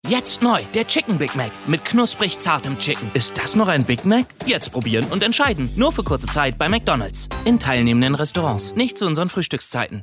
Jetzt neu, der Chicken Big Mac mit knusprig zartem Chicken. Ist das noch ein Big Mac? Jetzt probieren und entscheiden. Nur für kurze Zeit bei McDonald's. In teilnehmenden Restaurants. Nicht zu unseren Frühstückszeiten.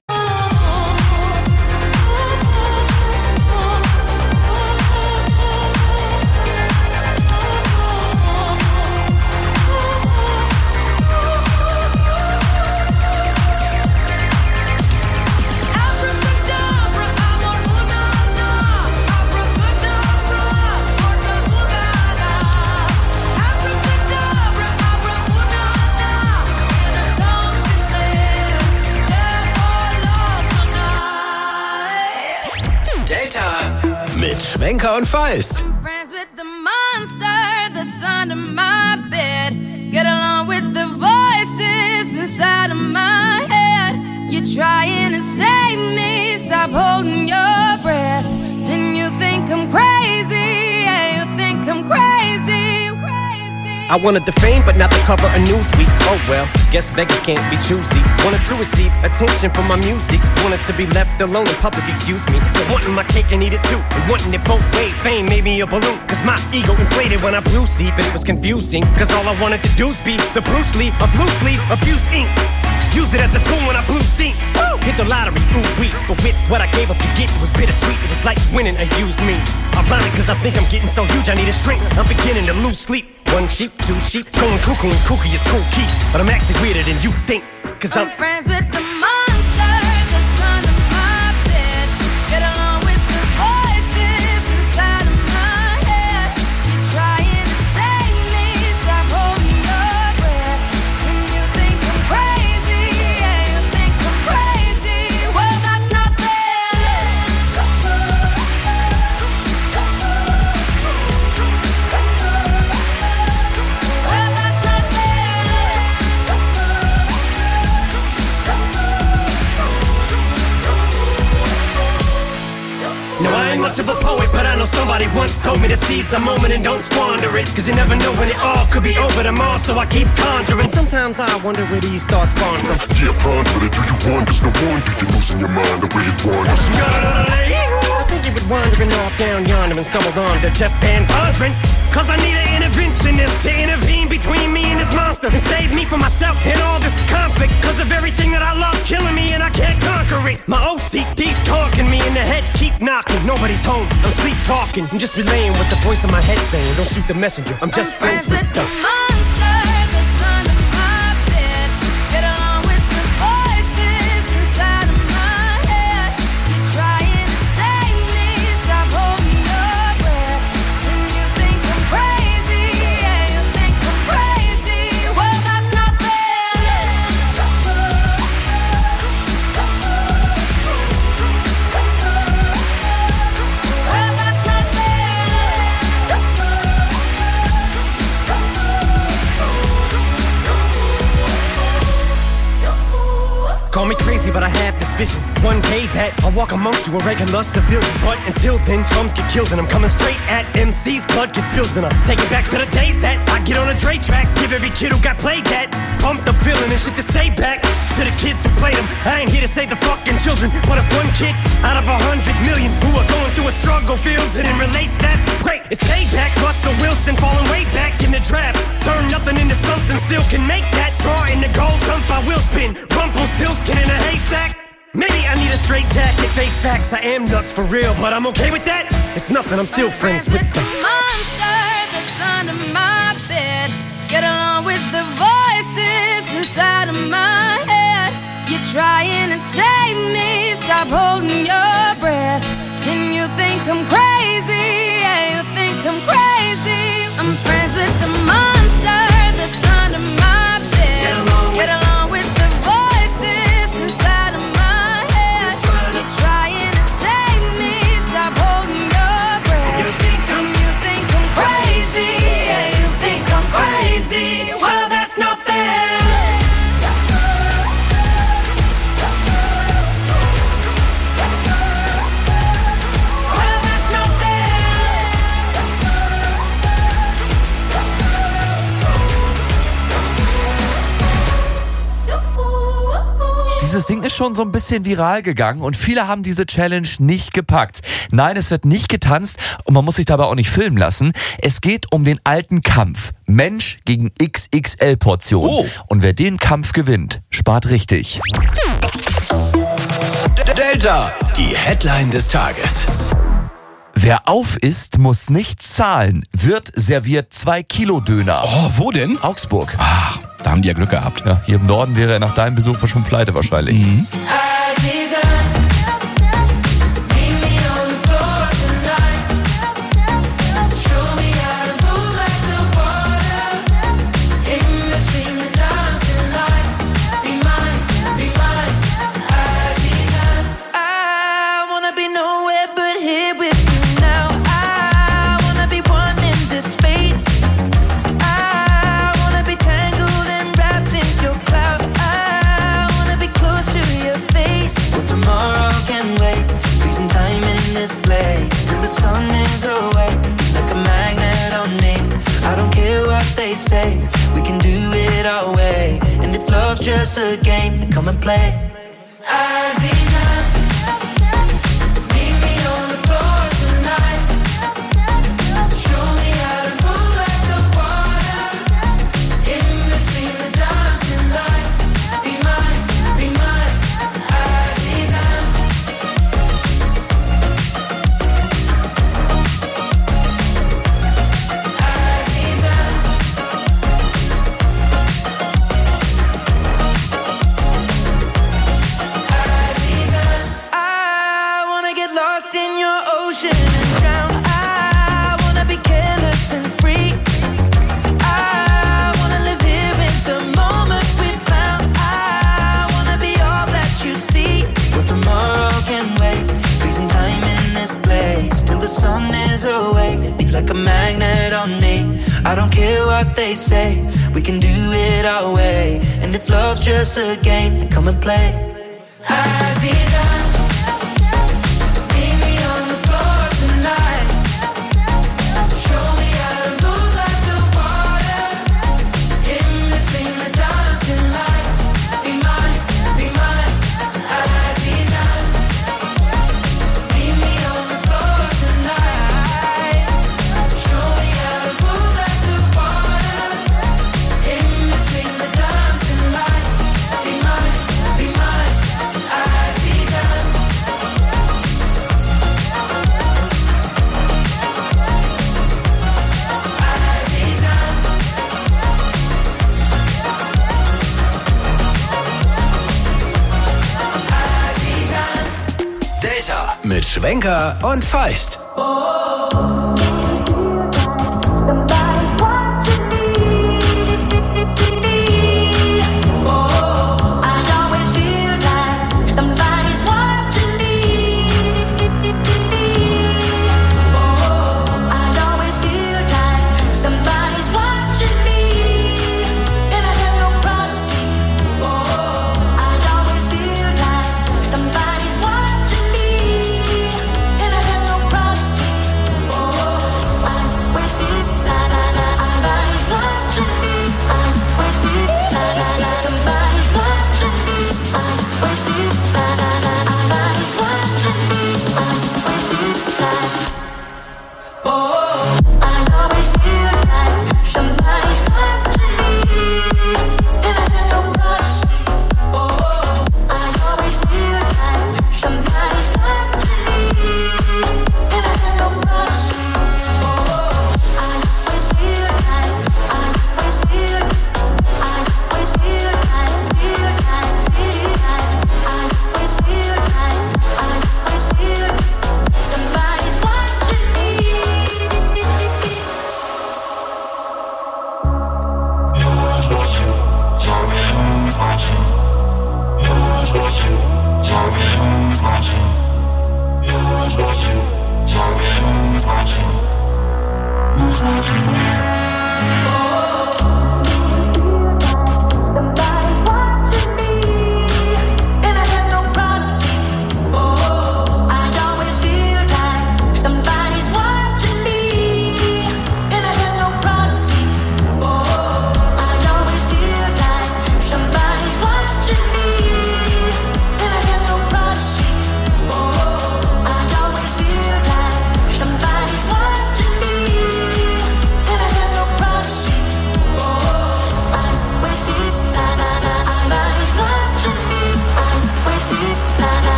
Mit Schwenker und Feist. Friends with the monster that's under my bed. Get along with the voices inside of my head. You're trying to save me, stop holding your breath. And you think I'm crazy, yeah, you think I'm crazy. I wanted the fame, but not the cover of Newsweek. Oh well, guess beggars can't be choosy. Wanted to receive attention from my music. Wanted to be left alone in public, excuse me. But wanting my cake and eat it too. And wanting it both ways, fame made me a balloon. Cause my ego inflated when I flew see. But it was confusing, cause all I wanted to do was be the Bruce Lee of loose leaf, abused ink. Use it as a tool when I blew steam. Woo! Hit the lottery, ooh wee. But with what I gave up to get, it was bittersweet. It was like winning a used me. Ironic, cause I think I'm getting so huge I need a shrink. I'm beginning to lose sleep. One sheep, two sheep, going cuckoo and kooky is cool key. But I'm actually weirder than you think. Cause I'm friends with the monster that's under my bed. Get along with the voices inside of my head. You're trying to save me, stop holding your breath. And you think I'm crazy, yeah, you think I'm crazy. Well, that's not fair. No, I ain't much of a poet, but I know somebody once told me to seize the moment and don't squander it. Cause you never know when it all could be over tomorrow, so I keep conjuring. Sometimes I wonder where these thoughts spawn from. Yeah, ponder it, do you wonder? There's no wonder you're losing your mind the way it wanders. I think you were wandering off down yonder and stumbled on to Jeff Van Vondren. Cause I need an interventionist to intervene between me and this monster and save me from myself and all this conflict. Cause of everything that I love killing me and I can't conquer it. My OCD's talking me in the head, keep knocking. Nobody's home, I'm sleepwalking. I'm just relaying what the voice in my head saying. Don't shoot the messenger, I'm just friends with the monster that's under my bed. Get along with the voices inside of my head. You're trying to save me, stop holding your breath. And you think I'm crazy, yeah, you think I'm crazy. Well, that's not fair. Well, that's not Call me crazy, but I had this vision. One day that I'll walk amongst you, a regular civilian. But until then, drums get killed and I'm coming straight at MC's blood gets spilled. And I'm taking back to the days that I get on a Dre track. Give every kid who got played that pumped up feeling and shit to say back to the kids who played them. I ain't here to save the fucking children, but if one kid out of 100 million who are going through a struggle feels it and relates, that's great. It's payback. Russell Wilson falling way back in the draft. Turn nothing into something, still can make that. Straw in the gold jump, I will spin. Rumpelstiltskin in a haystack. Maybe I need a straight jacket, face facts. I am nuts for real, but I'm okay with that. It's nothing, I'm still friends with the monster that's under my bed. Get along with the voices inside of my head. You're trying to save me, stop holding your breath. And you think I'm crazy, yeah, you think I'm crazy. I'm friends with the monster that's under my bed. Get along with the voices inside of my head. You're trying to save me, stop holding your breath. And you think I'm crazy, yeah, you think I'm crazy. Well, that's not fair. Well, that's not ist schon so ein bisschen viral gegangen und viele haben diese Challenge nicht gepackt. Nein, es wird nicht getanzt und man muss sich dabei auch nicht filmen lassen. Es geht um den alten Kampf. Mensch gegen XXL-Portion. Oh. Und wer den Kampf gewinnt, spart richtig. Delta, die Headline des Tages. Wer auf isst, muss nichts zahlen. Wirt serviert 2 Kilo Döner. Oh, wo denn? Augsburg. Ach, da haben die ja Glück gehabt. Ja, hier im Norden wäre er nach deinem Besuch schon pleite wahrscheinlich. Mhm. Say we can do it our way, and if love's just a game, then come and play. Aziza, meet me on the floor tonight. Show me how to move like the water. In between the dancing lights, be mine, Aziza. Like a magnet on me. I don't care what they say, we can do it our way. And if love's just a game, then come and play. Aziza, meet me on the floor tonight. Show me how to move like the water. In between the dancing lights, be mine, Aziza. Meet me on the floor tonight. Show me how to move like the water. In between the dancing lights, be mine, Aziza. Delta mit Schwenker und Feist.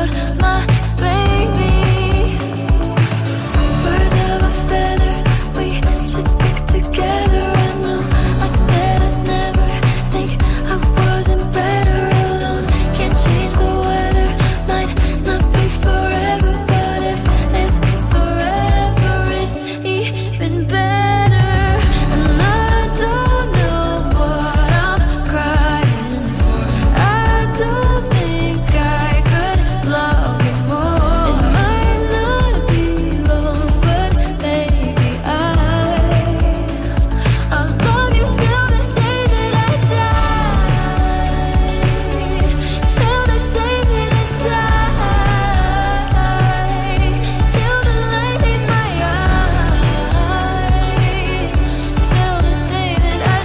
about my baby. Birds of a feather, we should stick together. I know I said I'd never think I wasn't better alone. Can't change the weather, might not be forever, but if this forever is even better. And I don't know what I'm crying for. I don't think I could love you more. It might not be long, but baby, I'll love you till the day that I die. Till the day that I die. Till the light leaves my eyes. Till the day that I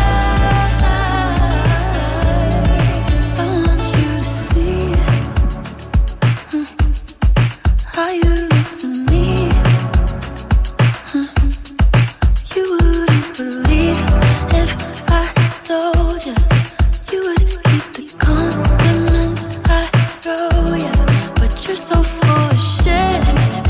die. I want you to see how you look to me. You wouldn't believe if I told you. You would keep the compliments I throw you, but you're so full of shit.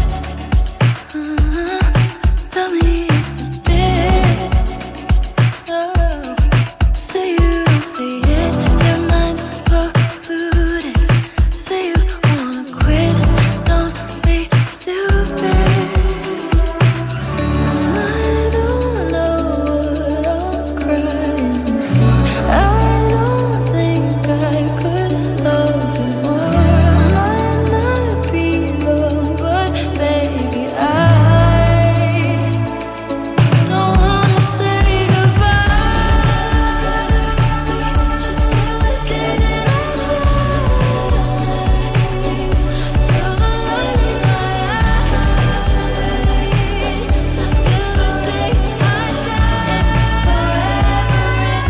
Tell me it's a bit. Oh, say you don't see it, your mind's polluted. Say you wanna quit, don't be stupid. And I don't know what I'm crying for. I don't think I could love you more. Might not be long, but baby, I don't wanna say goodbye. We should still the day that I die. Till the light leaves my eyes. Till the day I die. It's forever is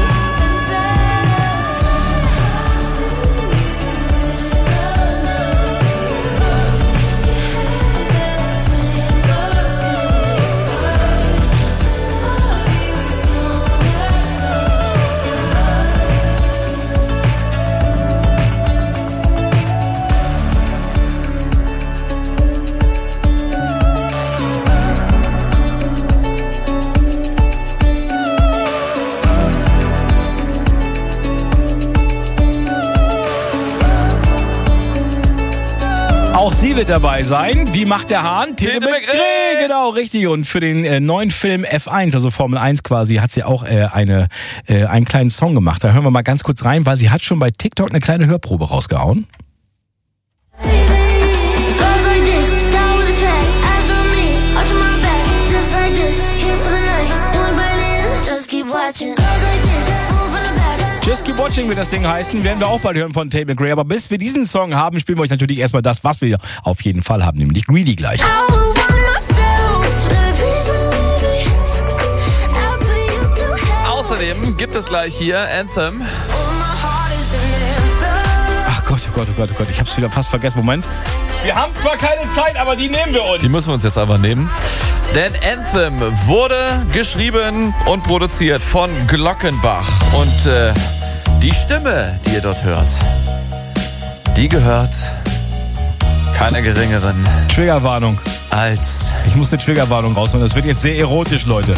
Auch sie wird dabei sein. Wie macht der Hahn? Tete McRae. Genau, richtig. Und für den neuen Film F1, also Formel 1 quasi, hat sie auch einen kleinen Song gemacht. Da hören wir mal ganz kurz rein, weil sie hat schon bei TikTok eine kleine Hörprobe rausgehauen. Goes like this, start with a track, eyes on me, watch my back, just like this, here for the night, and we burning, just keep watching. Goes like this, move from the back. Just Keep Watching wird das Ding heißen. Werden wir auch bald hören von Tate McRae. Aber bis wir diesen Song haben, spielen wir euch natürlich erstmal das, was wir auf jeden Fall haben, nämlich Greedy gleich. I would want myself, please believe me. I'll put you through hell. Außerdem gibt es gleich hier Anthem. Oh, my heart is an anthem. Ach Gott, oh Gott, oh Gott, oh Gott. Ich hab's wieder fast vergessen. Moment. Wir haben zwar keine Zeit, aber die nehmen wir uns. Die müssen wir uns jetzt einfach nehmen. Denn Anthem wurde geschrieben und produziert von Glockenbach. Und die Stimme, die ihr dort hört, die gehört keiner geringeren Triggerwarnung. als... Ich muss eine Triggerwarnung rausholen. Das wird jetzt sehr erotisch, Leute.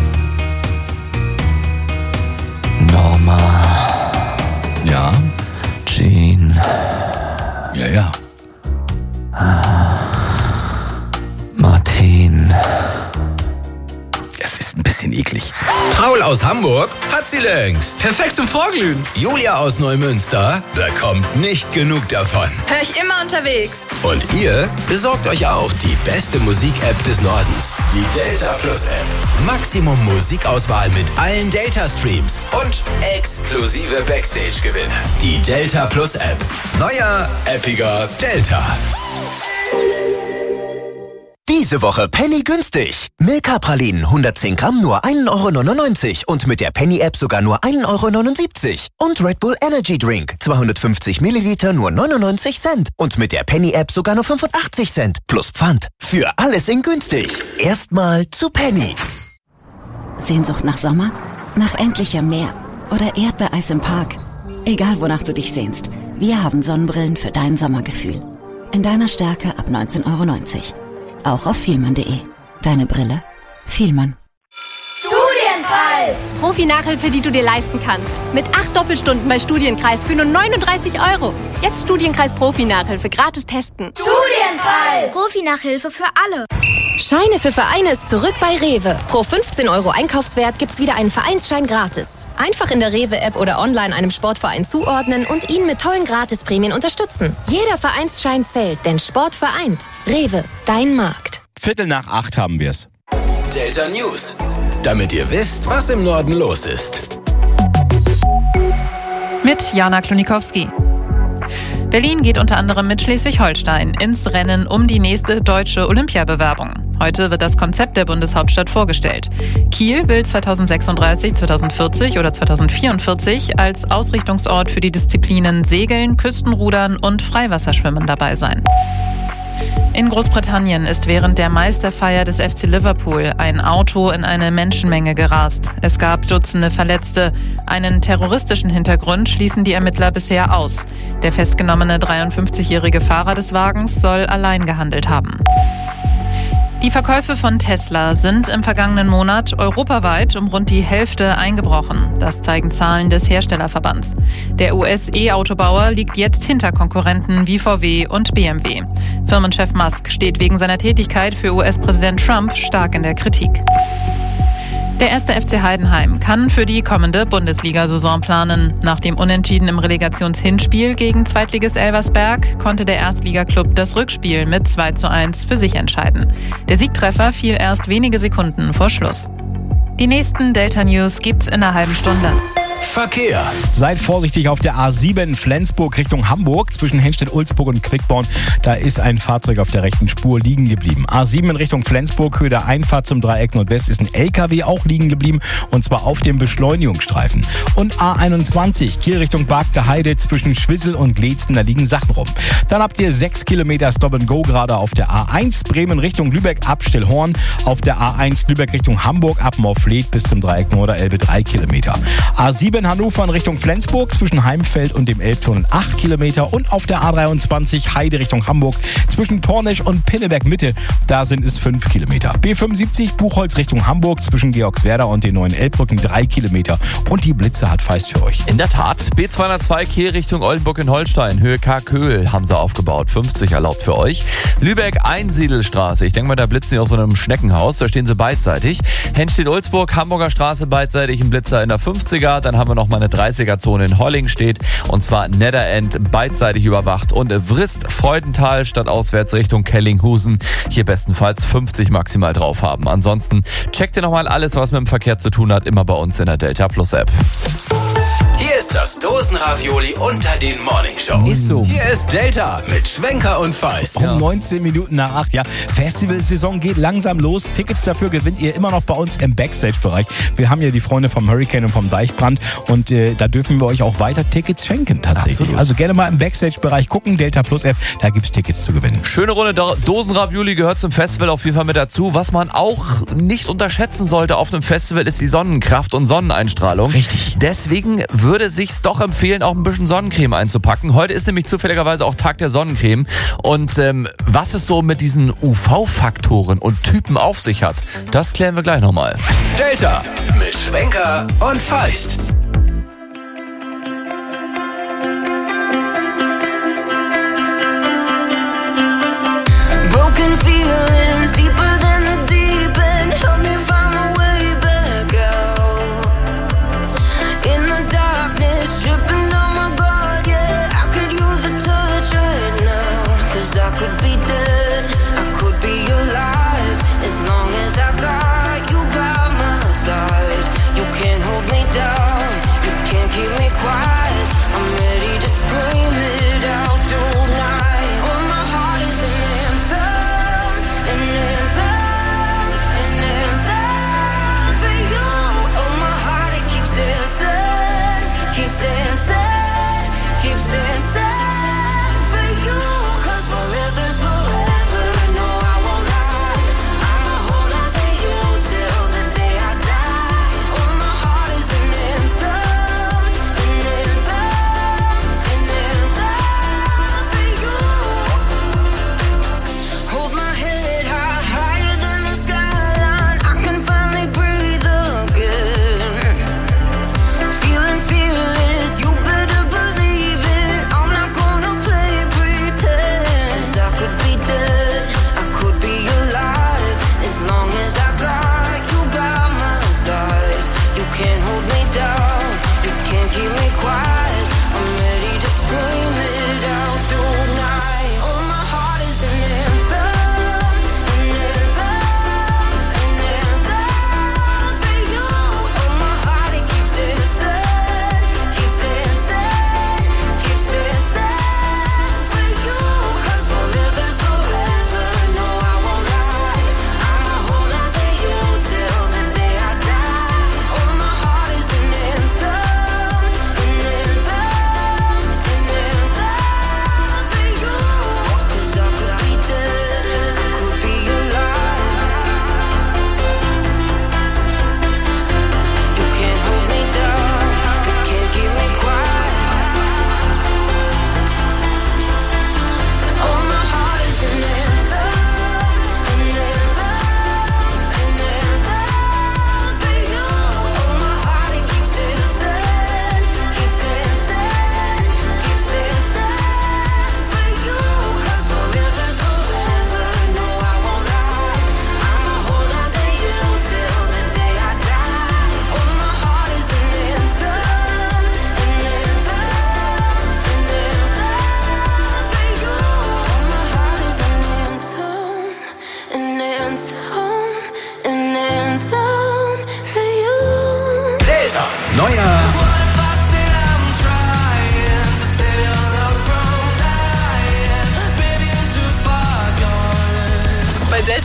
Norma Ja. Jean Ja, ja. Martin. Es ist ein bisschen eklig. Paul aus Hamburg hat sie längst. Perfekt zum Vorglühen. Julia aus Neumünster bekommt nicht genug davon. Hör ich immer unterwegs. Und ihr besorgt euch auch die beste Musik-App des Nordens. Die Delta Plus App. Maximum Musikauswahl mit allen Delta-Streams und exklusive Backstage-Gewinne. Die Delta Plus App. Neuer, appiger Delta. Diese Woche Penny günstig. Milka-Pralinen 110 Gramm nur 1,99 € und mit der Penny-App sogar nur 1,79 € Und Red Bull Energy Drink 250 Milliliter nur 99 Cent und mit der Penny-App sogar nur 85 Cent plus Pfand. Für alles in günstig. Erstmal zu Penny. Sehnsucht nach Sommer? Nach endlichem Meer? Oder Erdbeereis im Park? Egal wonach du dich sehnst. Wir haben Sonnenbrillen für dein Sommergefühl. In deiner Stärke ab 19,90 €. Auch auf vielmann.de. Deine Brille. Vielmann. Studienkreis! Profi-Nachhilfe, die du dir leisten kannst. Mit 8 Doppelstunden bei Studienkreis für nur 39 €. Jetzt Studienkreis Profi-Nachhilfe gratis testen. Studienkreis! Profi-Nachhilfe für alle. Scheine für Vereine ist zurück bei Rewe. Pro 15 € Einkaufswert gibt's wieder einen Vereinsschein gratis. Einfach in der Rewe-App oder online einem Sportverein zuordnen und ihn mit tollen Gratisprämien unterstützen. Jeder Vereinsschein zählt, denn Sport vereint. Rewe, dein Markt. 7:45 haben wir's. Delta News. Damit ihr wisst, was im Norden los ist. Mit Jana Klonikowski. Berlin geht unter anderem mit Schleswig-Holstein ins Rennen um die nächste deutsche Olympiabewerbung. Heute wird das Konzept der Bundeshauptstadt vorgestellt. Kiel will 2036, 2040 oder 2044 als Ausrichtungsort für die Disziplinen Segeln, Küstenrudern und Freiwasserschwimmen dabei sein. In Großbritannien ist während der Meisterfeier des FC Liverpool ein Auto in eine Menschenmenge gerast. Es gab Dutzende Verletzte. Einen terroristischen Hintergrund schließen die Ermittler bisher aus. Der festgenommene 53-jährige Fahrer des Wagens soll allein gehandelt haben. Die Verkäufe von Tesla sind im vergangenen Monat europaweit um rund die Hälfte eingebrochen. Das zeigen Zahlen des Herstellerverbands. Der US-E-Autobauer liegt jetzt hinter Konkurrenten wie VW und BMW. Firmenchef Musk steht wegen seiner Tätigkeit für US-Präsident Trump stark in der Kritik. Der 1. FC Heidenheim kann für die kommende Bundesliga-Saison planen. Nach dem Unentschieden im Relegationshinspiel gegen Zweitligist Elversberg konnte der Erstligaklub das Rückspiel mit 2:1 für sich entscheiden. Der Siegtreffer fiel erst wenige Sekunden vor Schluss. Die nächsten Delta News gibt's in einer halben Stunde. Verkehr. Seid vorsichtig auf der A7 Flensburg Richtung Hamburg zwischen Henstedt-Ulzburg und Quickborn. Da ist ein Fahrzeug auf der rechten Spur liegen geblieben. A7 in Richtung Flensburg, Höhe der Einfahrt zum Dreieck Nordwest, ist ein LKW auch liegen geblieben und zwar auf dem Beschleunigungsstreifen. Und A21 Kiel Richtung Barkter Heide zwischen Schwissel und Gleetzen, da liegen Sachen rum. Dann habt ihr 6 Kilometer Stop-and-Go gerade auf der A1 Bremen Richtung Lübeck ab Stillhorn, auf der A1 Lübeck Richtung Hamburg ab Morfleet bis zum Dreieck Norderelbe 3 Kilometer. A7 Hannover in Richtung Flensburg zwischen Heimfeld und dem Elbtunnel 8 Kilometer und auf der A23 Heide Richtung Hamburg zwischen Tornisch und Pinneberg Mitte, da sind es 5 Kilometer. B75 Buchholz Richtung Hamburg zwischen Georgswerda und den neuen Elbbrücken 3 Kilometer und die Blitze hat feist für euch. In der Tat, B202 Kiel Richtung Oldenburg in Holstein, Höhe Karköhl haben sie aufgebaut, 50 erlaubt für euch. Lübeck Einsiedelstraße, ich denke mal, da blitzen sie aus so einem Schneckenhaus, da stehen sie beidseitig. Henstedt-Ulzburg, Hamburger Straße beidseitig, ein Blitzer in der 50er, dann haben wir noch mal eine 30er-Zone in Holling steht und zwar Netherend beidseitig überwacht und Vrist Freudenthal statt auswärts Richtung Kellinghusen hier bestenfalls 50 maximal drauf haben. Ansonsten checkt ihr nochmal alles, was mit dem Verkehr zu tun hat, immer bei uns in der Delta Plus App. Hier ist das Dosenravioli unter den Morningshow. Ist so. Hier ist Delta mit Schwenker und Feist. Um 19 Minuten nach 8, ja. Festivalsaison geht langsam los. Tickets dafür gewinnt ihr immer noch bei uns im Backstage-Bereich. Wir haben ja die Freunde vom Hurricane und vom Deichbrand und da dürfen wir euch auch weiter Tickets schenken tatsächlich. Absolut. Also gerne mal im Backstage-Bereich gucken, Delta Plus App, da gibt's Tickets zu gewinnen. Schöne Runde Dosenravioli gehört zum Festival auf jeden Fall mit dazu. Was man auch nicht unterschätzen sollte auf einem Festival ist die Sonnenkraft und Sonneneinstrahlung. Richtig. Deswegen würde sich's doch empfehlen, auch ein bisschen Sonnencreme einzupacken. Heute ist nämlich zufälligerweise auch Tag der Sonnencreme. Und was es so mit diesen UV-Faktoren und Typen auf sich hat, das klären wir gleich nochmal. Delta mit Schwenker und Feist. Broken feelings deeper than the deep end. Help me find my way back out. In the darkness, tripping on my guard, yeah. I could use a touch right now. 'Cause I could be dead, I could be alive. As long as I got you by my side. You can't hold me down, you can't keep me quiet. I'm ready to scream it out tonight. Oh, my heart is an anthem, an anthem, an anthem for you. Oh, my heart, it keeps dancing, keeps dancing, keeps dancing for you. 'Cause forever's forever.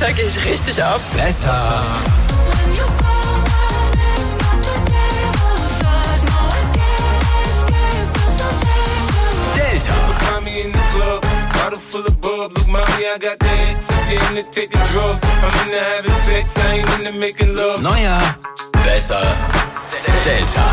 Delta gehe ich richtig ab. Besser. Delta. Neuer, besser, Delta.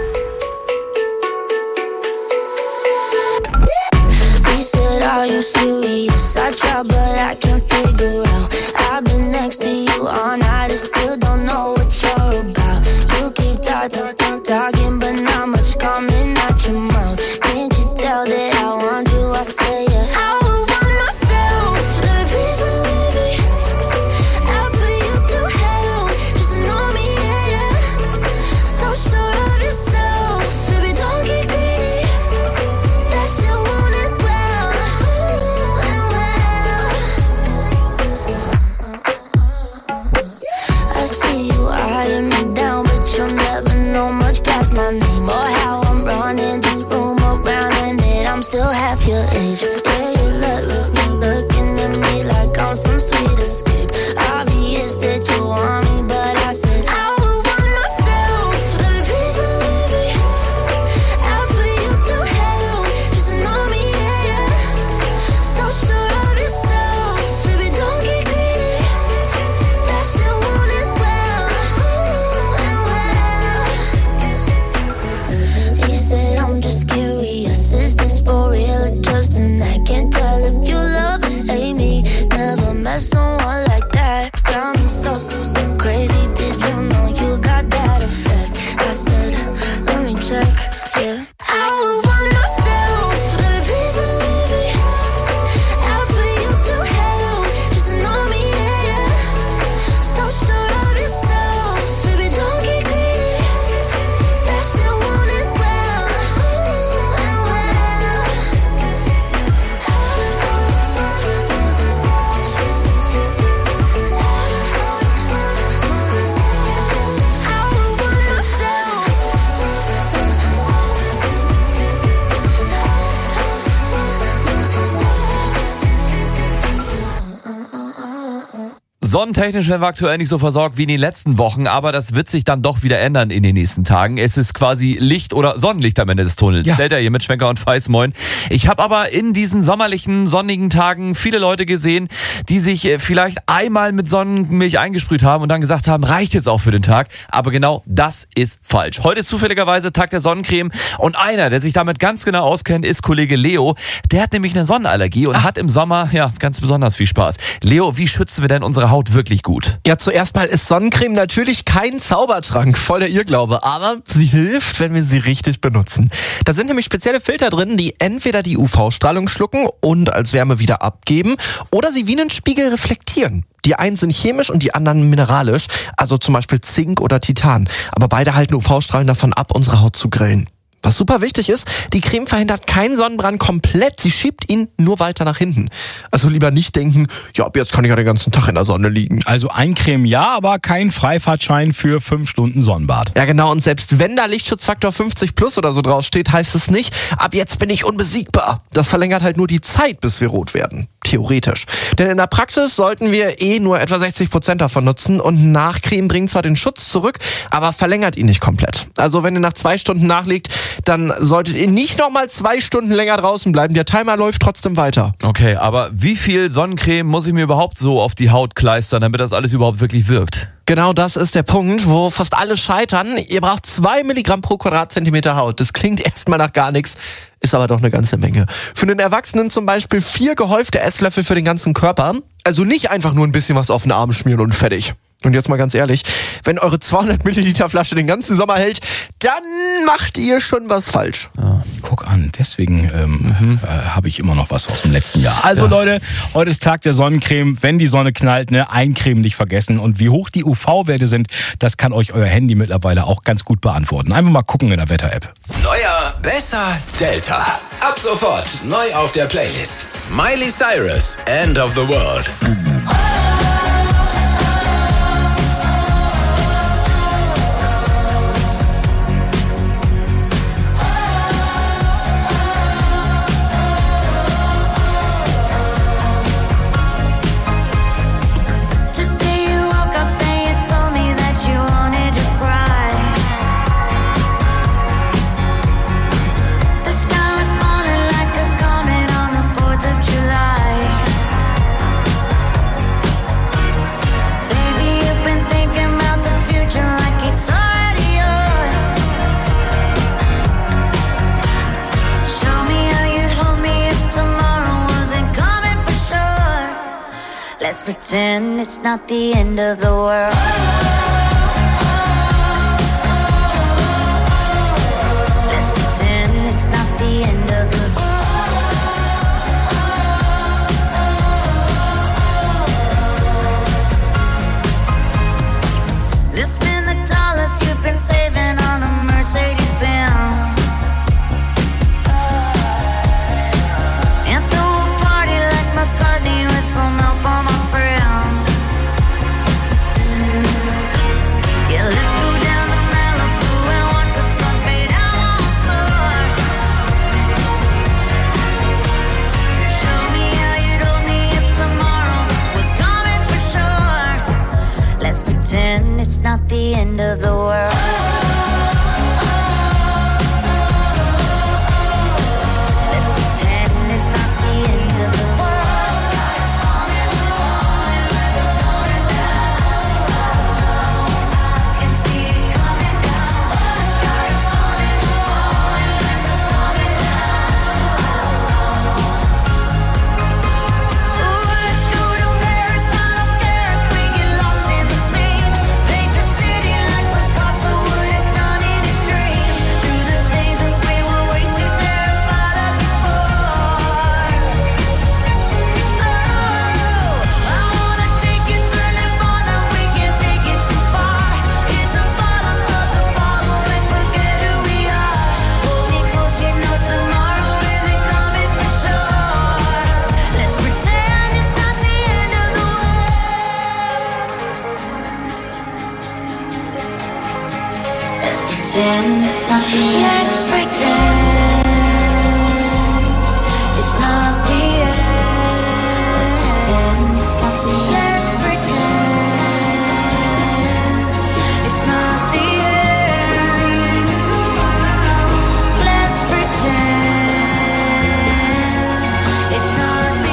He said, are you serious? I try, but I can't figure out. I've been next to you all night and still don't know what you're about. You keep talking, but not much coming out your mouth. Can't you tell that I want you? I say yeah. I would want myself, baby, please believe me. I'll put you through hell, just to know me, yeah, yeah. So sure of yourself, baby, don't get greedy. That shit want it well, I see you eyeing me down, but you'll never know much past my name or how I'm running this room around, and that I'm still half your age. Yeah, you looking at me like I'm some sweet escape. Obvious that you want me, but I said I would want myself. Baby, please believe me. I'll put you through hell, just to know me, yeah, yeah. So sure of yourself, baby, don't get greedy. That shit want it well. He said, I'm just curious, is this for real or just an act? Can't tell if you love or hate me. Never met someone like that. Got me so crazy, did you know you got that effect? I said, let me check, yeah. I would want myself, baby, please believe me. I'll put you through hell, just to know me, yeah, yeah. So sure of yourself, baby, don't get greedy. That shit want it well. I would want myself. Sonnentechnisch werden wir aktuell nicht so versorgt wie in den letzten Wochen, aber das wird sich dann doch wieder ändern in den nächsten Tagen. Es ist quasi Licht oder Sonnenlicht am Ende des Tunnels. Ja. Delta hier mit Schwenker und Feiß, moin. Ich habe aber in diesen sommerlichen, sonnigen Tagen viele Leute gesehen, die sich vielleicht einmal mit Sonnenmilch eingesprüht haben und dann gesagt haben, reicht jetzt auch für den Tag. Aber genau das ist falsch. Heute ist zufälligerweise Tag der Sonnencreme und einer, der sich damit ganz genau auskennt, ist Kollege Leo. Der hat nämlich eine Sonnenallergie und hat im Sommer ja ganz besonders viel Spaß. Leo, wie schützen wir denn unsere Haut wirklich gut? Ja, zuerst mal ist Sonnencreme natürlich kein Zaubertrank, voll der Irrglaube, aber sie hilft, wenn wir sie richtig benutzen. Da sind nämlich spezielle Filter drin, die entweder die UV-Strahlung schlucken und als Wärme wieder abgeben oder sie wie einen Spiegel reflektieren. Die einen sind chemisch und die anderen mineralisch, also zum Beispiel Zink oder Titan. Aber beide halten UV-Strahlen davon ab, unsere Haut zu grillen. Was super wichtig ist, die Creme verhindert keinen Sonnenbrand komplett, sie schiebt ihn nur weiter nach hinten. Also lieber nicht denken, ja, ab jetzt kann ich ja den ganzen Tag in der Sonne liegen. Also eincremen ja, aber kein Freifahrtschein für 5 Stunden Sonnenbad. Ja genau, und selbst wenn da Lichtschutzfaktor 50 plus oder so draufsteht, heißt es nicht, ab jetzt bin ich unbesiegbar. Das verlängert halt nur die Zeit, bis wir rot werden. Theoretisch. Denn in der Praxis sollten wir nur etwa 60% davon nutzen und Nachcremen bringt zwar den Schutz zurück, aber verlängert ihn nicht komplett. Also wenn ihr nach 2 Stunden nachlegt, dann solltet ihr nicht nochmal 2 Stunden länger draußen bleiben. Der Timer läuft trotzdem weiter. Okay, aber wie viel Sonnencreme muss ich mir überhaupt so auf die Haut kleistern, damit das alles überhaupt wirklich wirkt? Genau das ist der Punkt, wo fast alle scheitern. Ihr braucht 2 Milligramm pro Quadratzentimeter Haut. Das klingt erstmal nach gar nichts, ist aber doch eine ganze Menge. Für einen Erwachsenen zum Beispiel 4 gehäufte Esslöffel für den ganzen Körper. Also nicht einfach nur ein bisschen was auf den Arm schmieren und fertig. Und jetzt mal ganz ehrlich, wenn eure 200 Milliliter Flasche den ganzen Sommer hält, dann macht ihr schon was falsch. Ja, guck an, deswegen habe ich immer noch was aus dem letzten Jahr. Also Leute, heute ist Tag der Sonnencreme. Wenn die Sonne knallt, eincremen nicht vergessen. Und wie hoch die UV-Werte sind, das kann euch euer Handy mittlerweile auch ganz gut beantworten. Einfach mal gucken in der Wetter-App. Neuer, besser, Delta. Ab sofort neu auf der Playlist. Miley Cyrus, End of the World. Let's pretend it's not the end of the world. Let's pretend it's not the end of the world. Let's spend the dollars you've been saving on a Mercedes-Benz. McCartney with some help on my friends. Yeah, let's go down to Malibu and watch the sun fade out once more. Show me how you'd hold me if tomorrow was coming for sure. Let's pretend it's not the end of the world. Let's pretend it's not the end. Let's pretend it's not the end. Let's pretend it's not the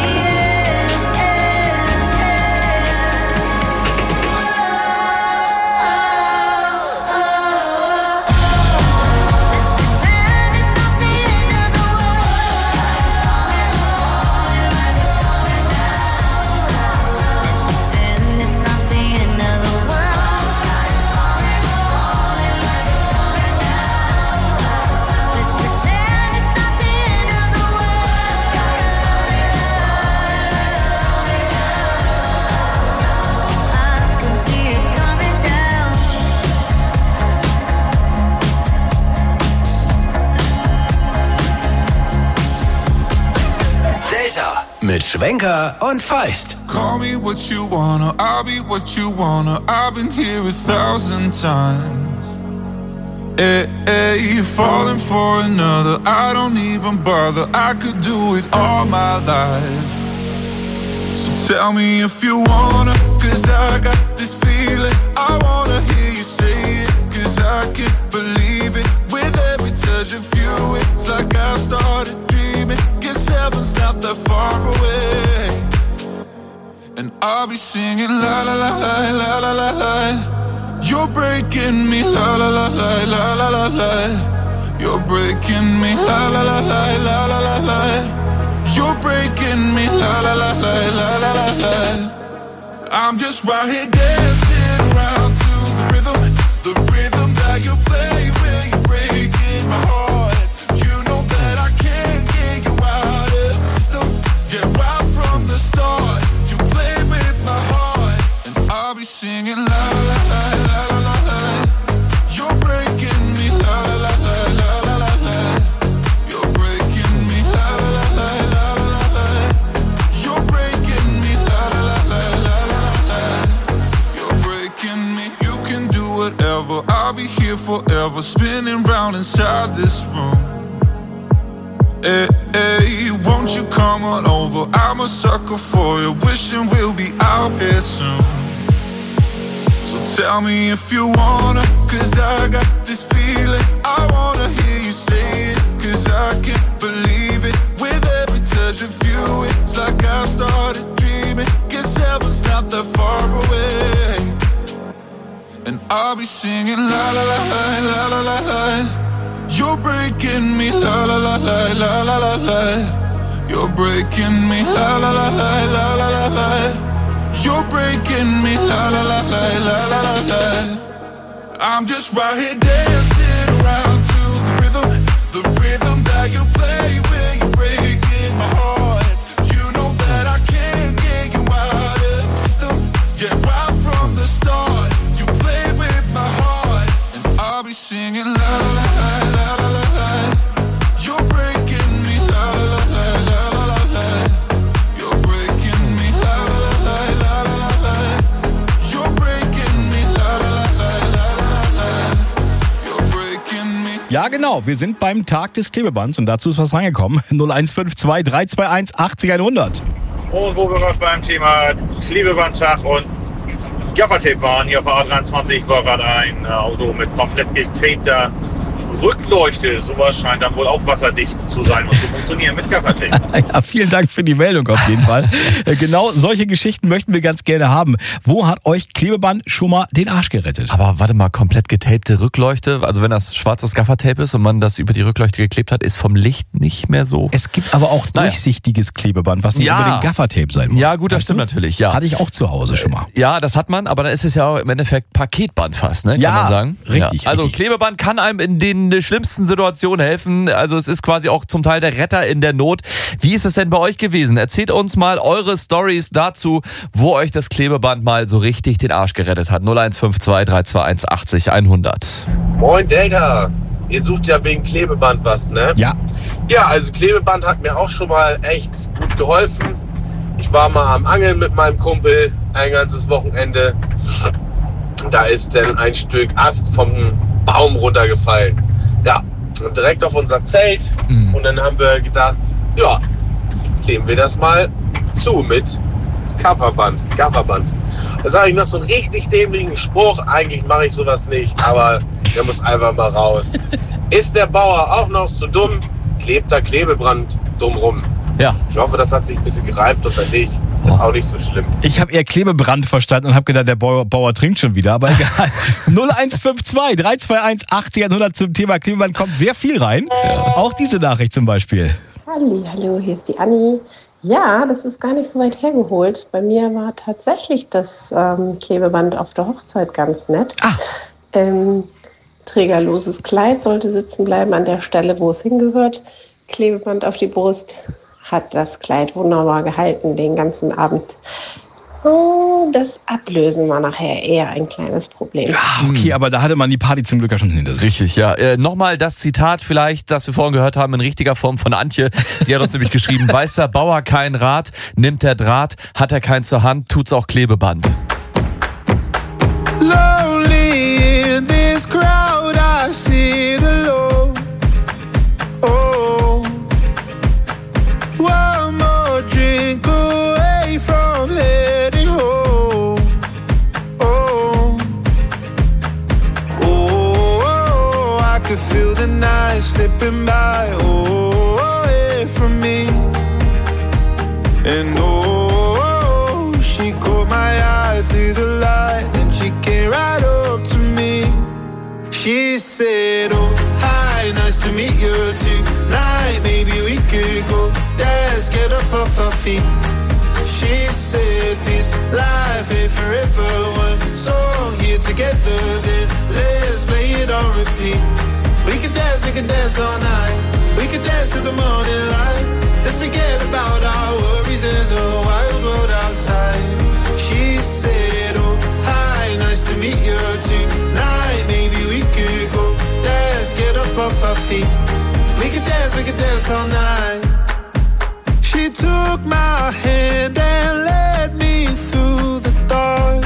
mit Schwenker und Feist. Call me what you wanna, I'll be what you wanna. I've been here 1,000 times. Hey, falling for another, I don't even bother. I could do it all my life. So tell me if you wanna, cause I got this feeling. I wanna hear you say it, cause I can't believe it. With every touch of you, it's like I've started dreaming. Guess heaven's not that far away. And I'll be singing la la la la la la la la. You're breaking me la la la la la la la la. You're breaking me la la la la la la la la. You're breaking me la la la la la la la la. I'm just right here dancing around to the rhythm that you play when you're breaking my heart. You know that I can't get you out of the system. Yeah, right from the start, you play with my heart, and I'll be singing la la la la la la la. You're breaking me la la la la la la la. You're breaking me la la la la la la la. You're breaking me la la la la la la la. You're breaking me. You can do whatever. I'll be here forever, spinning round inside this room. Hey, won't you come on over? I'm a sucker for you, wishing we'll be out here soon. So tell me if you wanna, cause I got this feeling. I wanna hear you say it, cause I can't believe it. With every touch of you, it's like I've started dreaming. Guess heaven's not that far away. And I'll be singing la la la la la la la la. You're breaking me la la la la la la la la. You're breaking me la la la la la la la la. You're breaking me, la la la la la la la la. I'm just right here dancing around to the rhythm that you play when you're breaking my heart. You know that I can't get you out of the system. Yeah, right from the start, you play with my heart, and I'll be singing la la la la la la la. You're breaking me, la la la la la la la. You're breaking me, la la la la la la la. You're breaking me, la la la la la la la. You're breaking me. Ja, genau. Wir sind beim Tag des Klebebands und dazu ist was reingekommen. 0152 321 80 100. Und wo wir gerade beim Thema Klebebandtag und Gaffertape waren, hier auf der A23 war gerade ein Auto mit komplett getapter Rückleuchte. Sowas scheint dann wohl auch wasserdicht zu sein und zu funktionieren mit Gaffertape. Ja, vielen Dank für die Meldung auf jeden Fall. Genau solche Geschichten möchten wir ganz gerne haben. Wo hat euch Klebeband schon mal den Arsch gerettet? Aber warte mal, komplett getapte Rückleuchte, also wenn das schwarzes Gaffertape ist und man das über die Rückleuchte geklebt hat, ist vom Licht nicht mehr so. Es gibt aber auch durchsichtiges Klebeband, was nicht über den Gaffertape sein muss. Ja, gut, das stimmt natürlich, ja. Hatte ich auch zu Hause schon mal. Ja, das hat man, aber dann ist es ja auch im Endeffekt Paketband fast, ne? Kann man sagen. Richtig, Ja. Also richtig. Klebeband kann einem in den schlimmsten Situationen helfen. Also es ist quasi auch zum Teil der Retter in der Not. Wie ist es denn bei euch gewesen? Erzählt uns mal eure Stories dazu, wo euch das Klebeband mal so richtig den Arsch gerettet hat. 0152 321 80 100. Moin Delta, ihr sucht ja wegen Klebeband was, ne? Ja. Ja, also Klebeband hat mir auch schon mal echt gut geholfen. Ich war mal am Angeln mit meinem Kumpel ein ganzes Wochenende. Da ist dann ein Stück Ast vom Baum runtergefallen. Ja, und direkt auf unser Zelt. Und dann haben wir gedacht, ja, kleben wir das mal zu mit Gafferband. Da sage ich noch so einen richtig dämlichen Spruch. Eigentlich mache ich sowas nicht, aber der muss einfach mal raus. Ist der Bauer auch noch so dumm, klebt da Klebeband dumm rum. Ja. Ich hoffe, das hat sich ein bisschen gereibt und dann nicht. Ist auch nicht so schlimm. Ich habe eher Klebebrand verstanden und habe gedacht, der Bauer trinkt schon wieder, aber egal. 0152 321 80 100 zum Thema Klebeband kommt sehr viel rein. Auch diese Nachricht zum Beispiel. Hallo, hier ist die Anni. Ja, das ist gar nicht so weit hergeholt. Bei mir war tatsächlich das Klebeband auf der Hochzeit ganz nett. Trägerloses Kleid sollte sitzen bleiben an der Stelle, wo es hingehört. Klebeband auf die Brust. Hat das Kleid wunderbar gehalten den ganzen Abend. Oh, das Ablösen war nachher eher ein kleines Problem. Ja, okay, aber da hatte man die Party zum Glück ja schon hinter sich. Richtig, ja. Nochmal das Zitat vielleicht, das wir vorhin gehört haben, in richtiger Form von Antje. Die hat uns nämlich geschrieben, weiß der Bauer kein Rat, nimmt der Draht, hat er keins zur Hand, tut's auch Klebeband. Lonely in this crowd, I sit alone. Oh, one more drink away from heading home. Oh, oh, I could feel the night slipping by. Oh, away from me. And oh, she caught my eye through the light, and she came right up to me. She said, oh, hi, nice to meet you tonight. Maybe we could go dance, get up off our feet. She said, this life ain't forever. One song here together, then let's play it on repeat. We can dance all night. We can dance till the morning light. Let's forget about our worries and the wild world outside. She said, oh, hi, nice to meet you tonight. Maybe we could go dance, get up off our feet. We could dance all night. She took my hand and led me through the dark.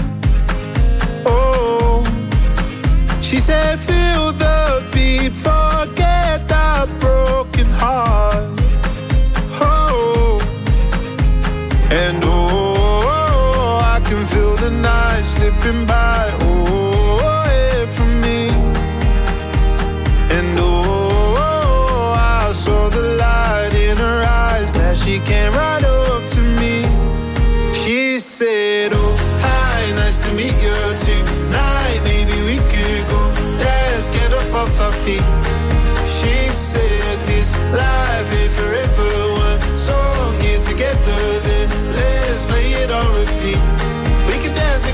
Oh, she said, feel the beat, forget the broken heart. Oh, and oh, I can feel the night slipping by. Oh, away from me. And oh, I saw the light in her eyes. Glad she came right up to me. She said, oh, hi, nice to meet you tonight. Maybe we could go dance, get up off our feet. She said, this life ain't forever. One song here together, then let's play it on repeat.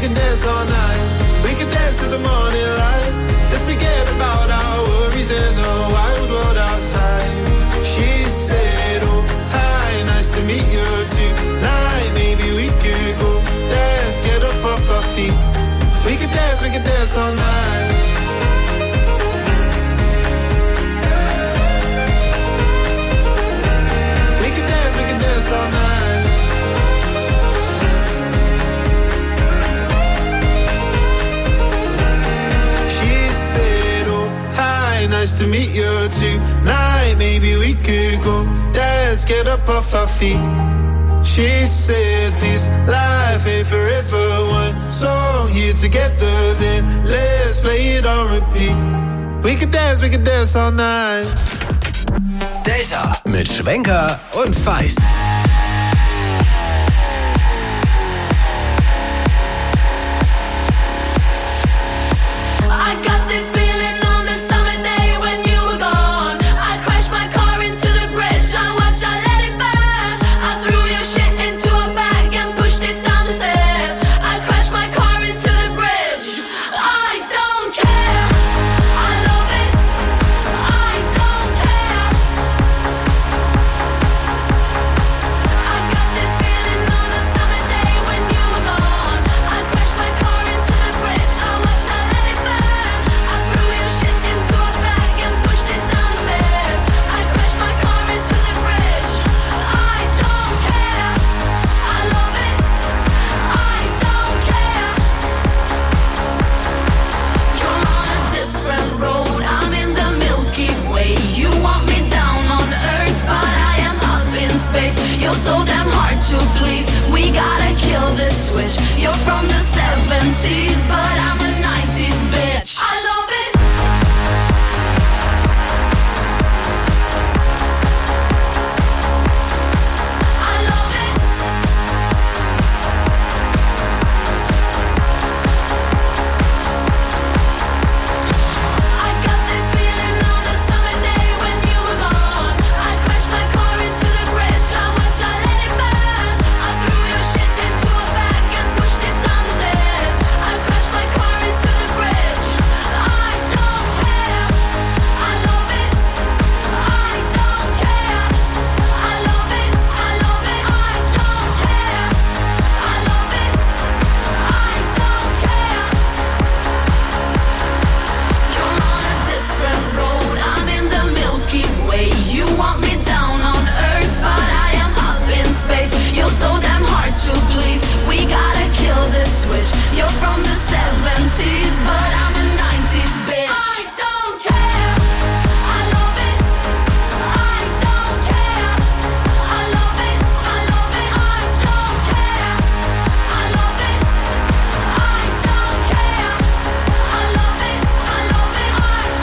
can dance all night. We can dance to the morning light. Let's forget about our worries in the wild world outside. She said, oh, hi, nice to meet you tonight. Maybe we could go dance, get up off our feet. We can dance all night. We can dance all night. She said, oh, hi, nice to meet you tonight. Maybe we could go dance, get up off our feet. She said this life ain't forever. One song here together, then let's play it on repeat. We can dance all night. Delta mit Schwenker und Feist. I got this feeling on the summer day when you were gone. I crashed my car into the bridge. I watched, I let it burn. I threw your shit into a bag and pushed it down the stairs. I crashed my car into the bridge. I don't care. I love it. I don't care. I got this feeling on the summer day when you were gone. I crashed my car into the bridge. I watched, I let it burn. I threw your shit into a bag and pushed it down the stairs. I crashed my car into the bridge. I don't care. I love it. I don't care. You're on a different road. I'm in the Milky Way. You want me down on Earth, but I am up in space. You're so damn hard to please. We gotta kill this switch. You're from the 70s, but I'm a 90s bitch. I love it. I love it. I got this feeling on the summer day when you were gone. I crashed my car into the bridge. I watched, I let it burn. I threw your shit into a bag and pushed it down the stairs. I crashed my car into the bridge. I don't care. I love it. I don't care. I love it. I love it. I don't care. I love it. I don't care. You're on a different road. I'm in the Milky Way. You want me down on Earth, but I am up in space. You're so damn hard to please. We gotta kill this switch. You're from the 70s, but I'm a 90s bitch. I don't care. I love it. I don't care. I love it. I love it. I don't care. I love it. I don't care. I love it. I love it.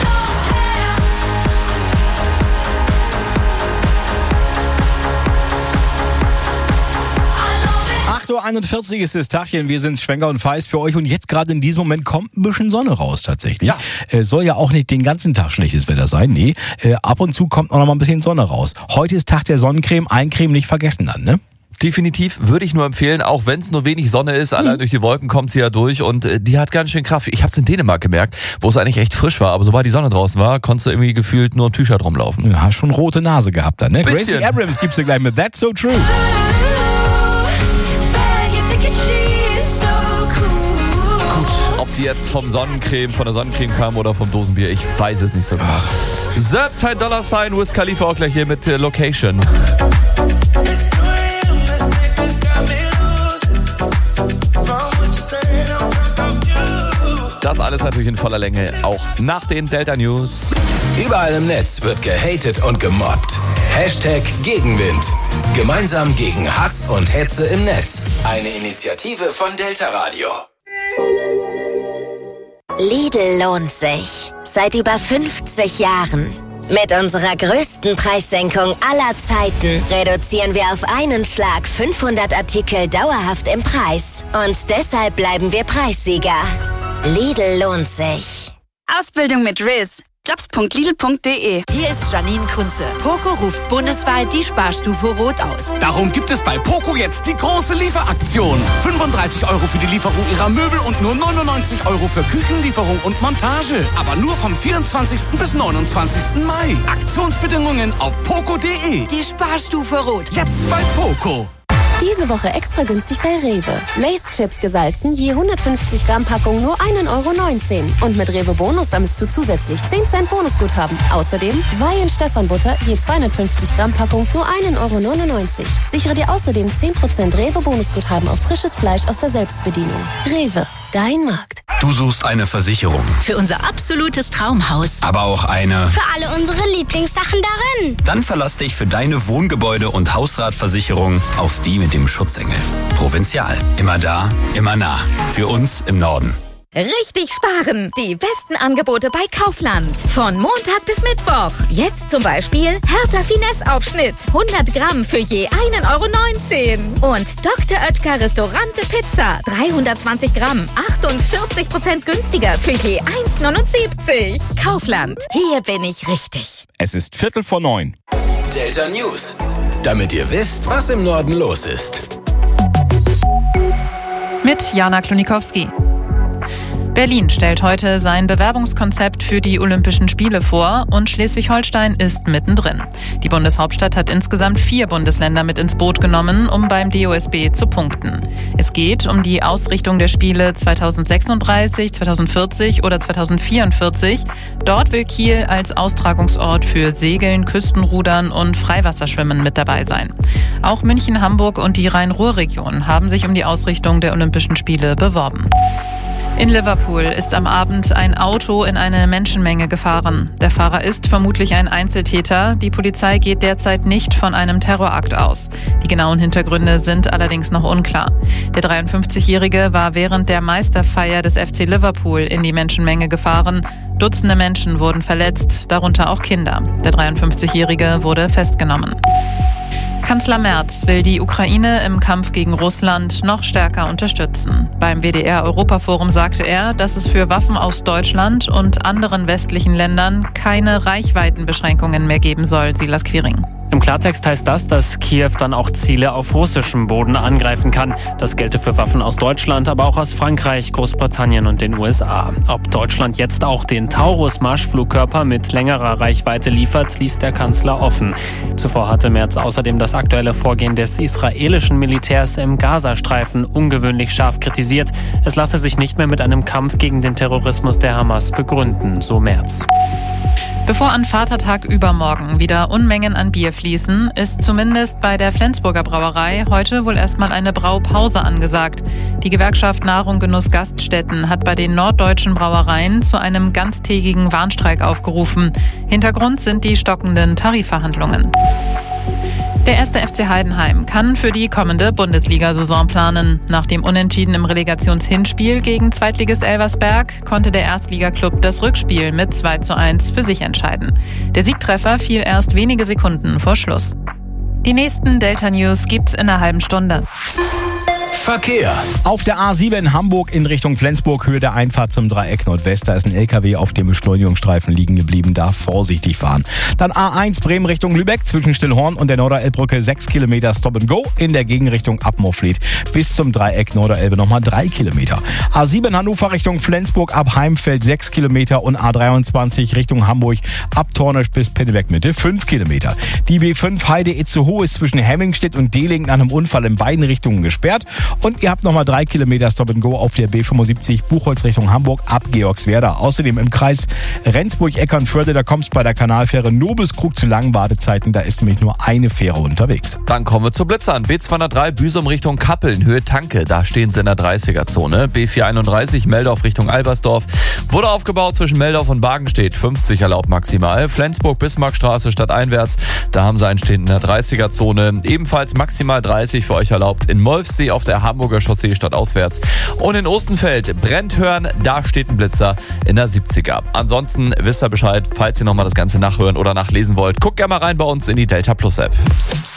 I don't care. 8:41 Uhr ist das Tagchen, wir sind Schwenker und Feist für euch und jetzt gerade in diesem Moment kommt ein bisschen Sonne raus tatsächlich. Ja. Soll ja auch nicht den ganzen Tag schlechtes Wetter sein, nee. Ab und zu kommt auch noch mal ein bisschen Sonne raus. Heute ist Tag der Sonnencreme, Eincreme nicht vergessen dann, ne? Definitiv würde ich nur empfehlen, auch wenn es nur wenig Sonne ist, allein durch die Wolken kommt sie ja durch und die hat ganz schön Kraft. Ich habe es in Dänemark gemerkt, wo es eigentlich echt frisch war, aber sobald die Sonne draußen war, konntest du irgendwie gefühlt nur im T-Shirt rumlaufen. Ja, hast schon rote Nase gehabt dann, ne? Bisschen. Gracie Abrams gibt's dir gleich mit That's So True. Ob die jetzt von der Sonnencreme kam oder vom Dosenbier, ich weiß es nicht so genau. $13 Wiz Khalifa auch gleich hier mit Location. Das alles natürlich in voller Länge, auch nach den Delta News. Überall im Netz wird gehatet und gemobbt. Hashtag Gegenwind. Gemeinsam gegen Hass und Hetze im Netz. Eine Initiative von Delta Radio. Lidl lohnt sich. Seit über 50 Jahren. Mit unserer größten Preissenkung aller Zeiten reduzieren wir auf einen Schlag 500 Artikel dauerhaft im Preis. Und deshalb bleiben wir Preissieger. Lidl lohnt sich. Ausbildung mit Riz. Jobs.lidl.de. Hier ist Janine Kunze. Poco ruft bundesweit die Sparstufe Rot aus. Darum gibt es bei Poco jetzt die große Lieferaktion. 35 € für die Lieferung Ihrer Möbel und nur 99 € für Küchenlieferung und Montage. Aber nur vom 24. bis 29. Mai. Aktionsbedingungen auf poco.de. Die Sparstufe Rot. Jetzt bei Poco. Diese Woche extra günstig bei Rewe. Lay's-Chips gesalzen, je 150 Gramm Packung nur 1,19 € Und mit Rewe Bonus sammelst du zusätzlich 10 Cent Bonusguthaben. Außerdem Weihen Stefan Butter, je 250 Gramm Packung nur 1,99 €. Sichere dir außerdem 10% Rewe Bonusguthaben auf frisches Fleisch aus der Selbstbedienung. Rewe, dein Markt. Du suchst eine Versicherung, Für unser absolutes Traumhaus. aber auch eine. Für alle unsere Lieblingssachen darin. Dann verlass dich für deine Wohngebäude- und Hausratversicherung auf die mit dem Schutzengel. Provinzial. Immer da, immer nah. Für uns im Norden. Richtig sparen! Die besten Angebote bei Kaufland. Von Montag bis Mittwoch. Jetzt zum Beispiel Hertha Finesse-Aufschnitt. 100 Gramm für je 1,19 € Und Dr. Oetker Restaurante Pizza. 320 Gramm. 48% günstiger für je 1,79 €. Kaufland. Hier bin ich richtig. Es ist 8:45. Delta News. Damit ihr wisst, was im Norden los ist. Mit Jana Klonikowski. Berlin stellt heute sein Bewerbungskonzept für die Olympischen Spiele vor und Schleswig-Holstein ist mittendrin. Die Bundeshauptstadt hat insgesamt 4 Bundesländer mit ins Boot genommen, um beim DOSB zu punkten. Es geht um die Ausrichtung der Spiele 2036, 2040 oder 2044. Dort will Kiel als Austragungsort für Segeln, Küstenrudern und Freiwasserschwimmen mit dabei sein. Auch München, Hamburg und die Rhein-Ruhr-Region haben sich um die Ausrichtung der Olympischen Spiele beworben. In Liverpool ist am Abend ein Auto in eine Menschenmenge gefahren. Der Fahrer ist vermutlich ein Einzeltäter. Die Polizei geht derzeit nicht von einem Terrorakt aus. Die genauen Hintergründe sind allerdings noch unklar. Der 53-Jährige war während der Meisterfeier des FC Liverpool in die Menschenmenge gefahren. Dutzende Menschen wurden verletzt, darunter auch Kinder. Der 53-Jährige wurde festgenommen. Kanzler Merz will die Ukraine im Kampf gegen Russland noch stärker unterstützen. Beim WDR-Europaforum sagte er, dass es für Waffen aus Deutschland und anderen westlichen Ländern keine Reichweitenbeschränkungen mehr geben soll. Silas Quiring. Im Klartext heißt das, dass Kiew dann auch Ziele auf russischem Boden angreifen kann. Das gelte für Waffen aus Deutschland, aber auch aus Frankreich, Großbritannien und den USA. Ob Deutschland jetzt auch den Taurus-Marschflugkörper mit längerer Reichweite liefert, ließ der Kanzler offen. Zuvor hatte Merz außerdem das aktuelle Vorgehen des israelischen Militärs im Gazastreifen ungewöhnlich scharf kritisiert. Es lasse sich nicht mehr mit einem Kampf gegen den Terrorismus der Hamas begründen, so Merz. Bevor an Vatertag übermorgen wieder Unmengen an Bier fließen, ist zumindest bei der Flensburger Brauerei heute wohl erstmal eine Braupause angesagt. Die Gewerkschaft Nahrung, Genuss, Gaststätten hat bei den norddeutschen Brauereien zu einem ganztägigen Warnstreik aufgerufen. Hintergrund sind die stockenden Tarifverhandlungen. Der 1. FC Heidenheim kann für die kommende Bundesliga-Saison planen. Nach dem Unentschieden im Relegationshinspiel gegen Zweitligist Elversberg konnte der Erstligaklub das Rückspiel mit 2:1 für sich entscheiden. Der Siegtreffer fiel erst wenige Sekunden vor Schluss. Die nächsten Delta News gibt's in einer halben Stunde. Verkehr. Auf der A7 Hamburg in Richtung Flensburg, Höhe der Einfahrt zum Dreieck Nordwest. Da ist ein LKW auf dem Beschleunigungsstreifen liegen geblieben. Da vorsichtig fahren. Dann A1 Bremen Richtung Lübeck zwischen Stillhorn und der Norderelbbrücke 6 Kilometer Stop and Go. In der Gegenrichtung ab Moorfleet bis zum Dreieck Norderelbe nochmal 3 Kilometer. A7 Hannover Richtung Flensburg ab Heimfeld 6 Kilometer und A23 Richtung Hamburg ab Tornisch bis Pinneberg Mitte 5 Kilometer. Die B5 Heide Itzehoe ist zwischen Hemmingstedt und Dehling nach einem Unfall in beiden Richtungen gesperrt. Und ihr habt nochmal 3 Kilometer Stop and Go auf der B75 Buchholz Richtung Hamburg ab Georgswerda. Außerdem im Kreis Rendsburg-Eckernförde, da kommst bei der Kanalfähre nur bis Krug zu langen Wartezeiten. Da ist nämlich nur eine Fähre unterwegs. Dann kommen wir zu Blitzern. B203 Büsum Richtung Kappeln, Höhe Tanke. Da stehen sie in der 30er-Zone. B431 Meldorf Richtung Albersdorf. Wurde aufgebaut zwischen Meldorf und Bargenstedt. 50 erlaubt maximal. Flensburg-Bismarckstraße stadteinwärts. Da haben sie einen stehenden in der 30er-Zone. Ebenfalls maximal 30 für euch erlaubt. In Molfsee auf der Hamburger Chaussee stadtauswärts. Und in Ostenfeld, Brenthörn, da steht ein Blitzer in der 70er. Ansonsten wisst ihr Bescheid, falls ihr nochmal das Ganze nachhören oder nachlesen wollt. Guckt gerne mal rein bei uns in die Delta Plus App.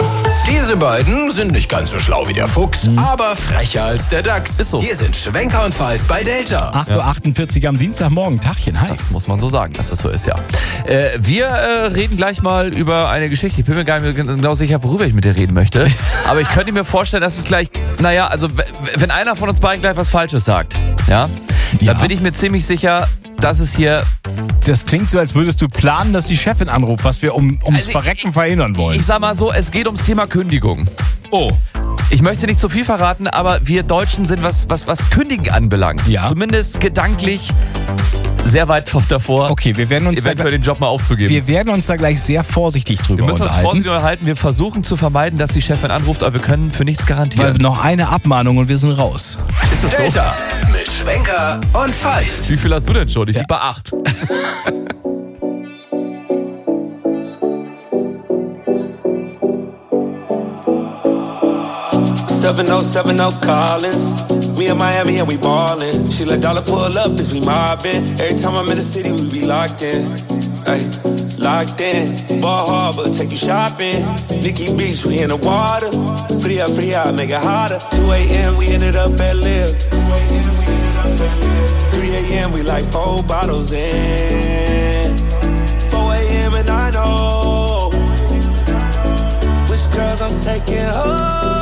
Diese beiden sind nicht ganz so schlau wie der Fuchs, aber frecher als der Dachs. Ist so. Hier sind Schwenker und Feist bei Delta. 8.48 Uhr am Dienstagmorgen. Tagchen, hi. Das muss man so sagen, dass das so ist, ja. Wir reden gleich mal über eine Geschichte. Ich bin mir gar nicht genau sicher, worüber ich mit dir reden möchte. Aber ich könnte mir vorstellen, dass es gleich, naja, also wenn einer von uns beiden gleich was Falsches sagt, ja, dann bin ich mir ziemlich sicher, dass es hier... Das klingt so, als würdest du planen, dass die Chefin anruft, was wir ums Verrecken verhindern wollen. Ich sag mal so, es geht ums Thema Kündigung. Oh. Ich möchte nicht zu viel verraten, aber wir Deutschen sind, was Kündigen anbelangt, zumindest gedanklich sehr weit davor, wir werden uns eventuell den Job mal aufzugeben. Wir werden uns da gleich sehr vorsichtig drüber Wir müssen uns unterhalten. vorsichtig unterhalten. Wir versuchen zu vermeiden, dass die Chefin anruft, aber wir können für nichts garantieren. Weil noch eine Abmahnung und wir sind raus. Ist das Delta mit Schwenker und Feist. Wie viel hast du denn schon? Ich lieg bei 8. Seven oh Collins. We in Miami and we ballin'. She let dollar pull up as we mobbin'. Every time I'm in the city, we be locked in. Ay, locked in. Ball Harbor, take you shopping. Nikki Beach, we in the water. Free up, make it hotter. 2 a.m. we ended up at Live. 3 a.m. we like 4 bottles in. 4 a.m. and I know which girls I'm taking home.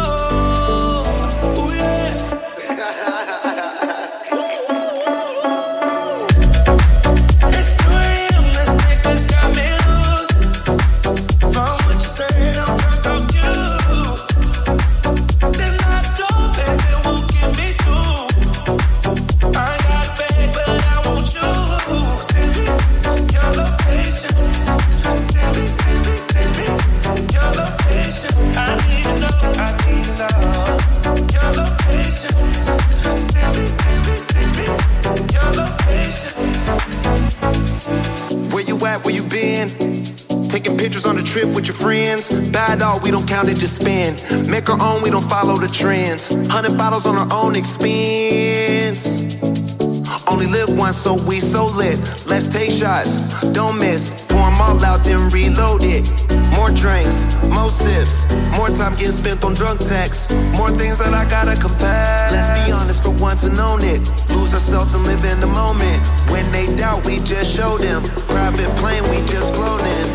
Where you been? Taking pictures on the trip with your friends. Bad dog, we don't count it, just spend. Make our own, we don't follow the trends. 100 bottles on our own expense. Only live once, so we so lit. Let's take shots, don't miss. Pour them all out, then reload it. More drinks, more sips. More time getting spent on drunk texts. More things that I gotta confess. Let's be honest for once and own it. Lose ourselves and live in the moment. When they doubt, we just show them. Private plane, we just floating.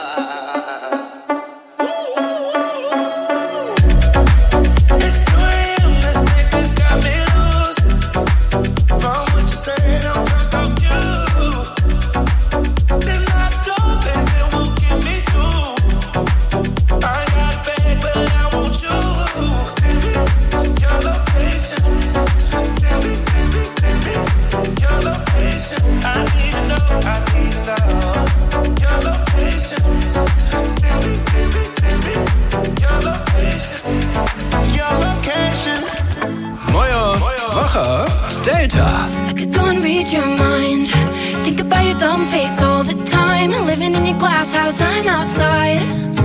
Delta. I could go and read your mind. Think about your dumb face all the time. Living in your glass house, I'm outside.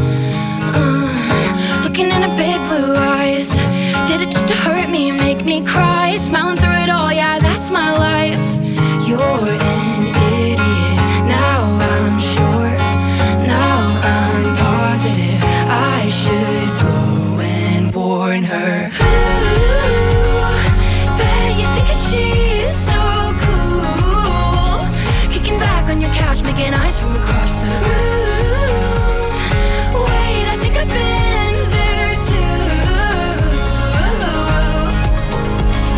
Looking in her big blue eyes. Did it just to hurt me, make me cry? Smiling through it all, yeah, that's my life. You're an idiot. Now I'm sure. Now I'm positive. I should go and warn her. She's so cool. Kicking back on your couch, making eyes from across the room. Wait, I think I've been there too.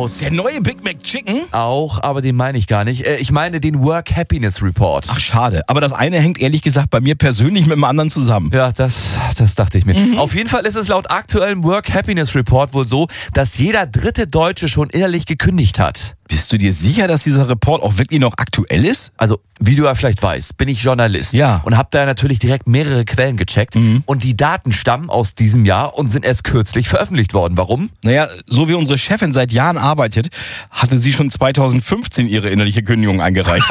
raus. Der neue Big Mac Chicken? Auch, aber den meine ich gar nicht. Ich meine den Work Happiness Report. Ach, schade. Aber das eine hängt ehrlich gesagt bei mir persönlich mit dem anderen zusammen. Ja, das dachte ich mir. Auf jeden Fall ist es laut aktuellem Work Happiness Report wohl so, dass jeder dritte Deutsche schon innerlich gekündigt hat. Bist du dir sicher, dass dieser Report auch wirklich noch aktuell ist? Also, wie du ja vielleicht weißt, bin ich Journalist. Ja. Und habe da natürlich direkt mehrere Quellen gecheckt. Und die Daten stammen aus diesem Jahr und sind erst kürzlich veröffentlicht worden. Warum? Naja, so wie unsere Chefin seit Jahren arbeitet, hatte sie schon 2015 ihre innerliche Kündigung eingereicht.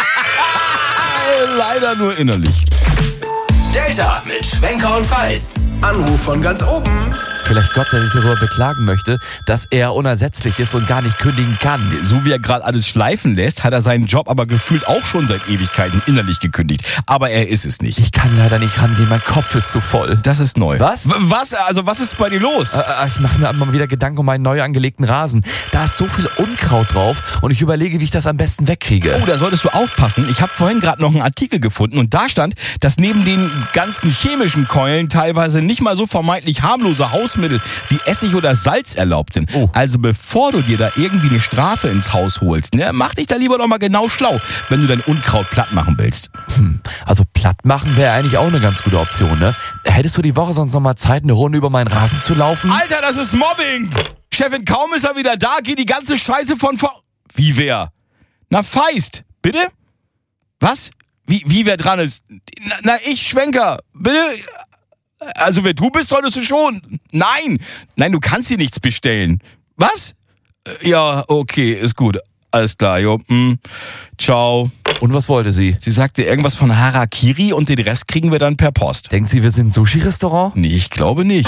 Leider nur innerlich. Delta mit Schwenker und Feist. Anruf von ganz oben. Vielleicht Gott, der sich darüber beklagen möchte, dass er unersetzlich ist und gar nicht kündigen kann. So wie er gerade alles schleifen lässt, hat er seinen Job aber gefühlt auch schon seit Ewigkeiten innerlich gekündigt. Aber er ist es nicht. Ich kann leider nicht rangehen, mein Kopf ist zu voll. Das ist neu. Was? Was? Also was ist bei dir los? Ich mache mir mal wieder Gedanken um meinen neu angelegten Rasen. Da ist so viel Unkraut drauf und ich überlege, wie ich das am besten wegkriege. Oh, da solltest du aufpassen. Ich habe vorhin gerade noch einen Artikel gefunden und da stand, dass neben den ganzen chemischen Keulen teilweise nicht mal so vermeintlich harmlose Hausmittel wie Essig oder Salz erlaubt sind. Oh. Also bevor du dir da irgendwie eine Strafe ins Haus holst, ne, mach dich da lieber noch mal genau schlau, wenn du dein Unkraut platt machen willst. Also platt machen wäre eigentlich auch eine ganz gute Option, ne? Hättest du die Woche sonst noch mal Zeit, eine Runde über meinen Rasen zu laufen? Alter, das ist Mobbing! Chefin, kaum ist er wieder da, geht die ganze Scheiße von vor... Wie wer? Na, Feist, bitte? Was? Wie wer dran ist? Na, ich, Schwenker, bitte... Also wer du bist, solltest du schon. Nein, du kannst hier nichts bestellen. Was? Ja, okay, ist gut. Alles klar, jo. Ciao. Und was wollte sie? Sie sagte irgendwas von Harakiri und den Rest kriegen wir dann per Post. Denkt sie, wir sind ein Sushi-Restaurant? Nee, ich glaube nicht.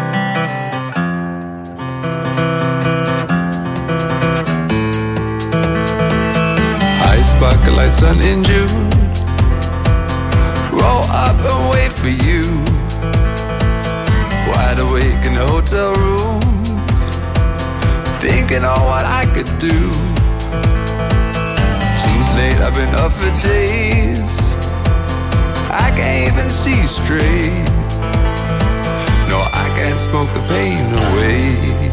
I sparkle like sun in June. Roll up and wait for you. Wide awake in a hotel room, thinking on what I could do. Too late, I've been up for days. I can't even see straight. No, I can't smoke the pain away.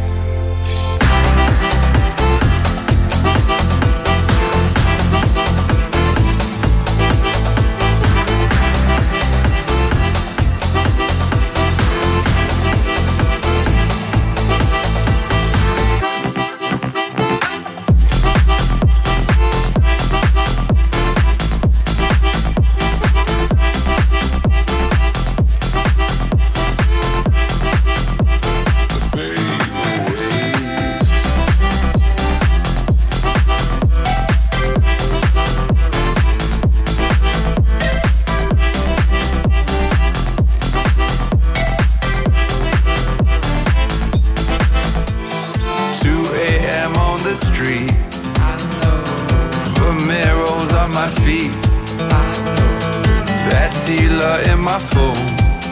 Street. Romero's on my feet. That dealer in my phone.